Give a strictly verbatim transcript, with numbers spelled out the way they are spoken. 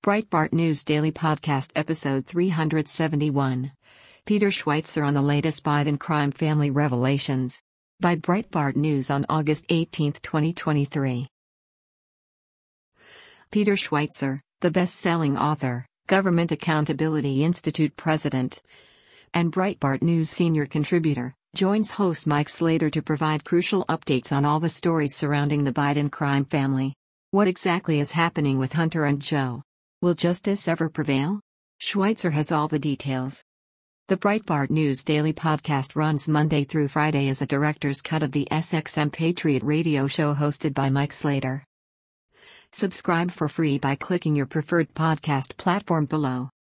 Breitbart News Daily Podcast Episode three seventy-one. Peter Schweizer on the latest Biden crime family revelations. By Breitbart News on August eighteenth, twenty twenty-three. Peter Schweizer, the best-selling author, Government Accountability Institute president, and Breitbart News senior contributor, joins host Mike Slater to provide crucial updates on all the stories surrounding the Biden crime family. What exactly is happening with Hunter and Joe? Will justice ever prevail? Schweizer has all the details. The Breitbart News Daily Podcast runs Monday through Friday as a director's cut of the S X M Patriot radio show hosted by Mike Slater. Subscribe for free by clicking your preferred podcast platform below.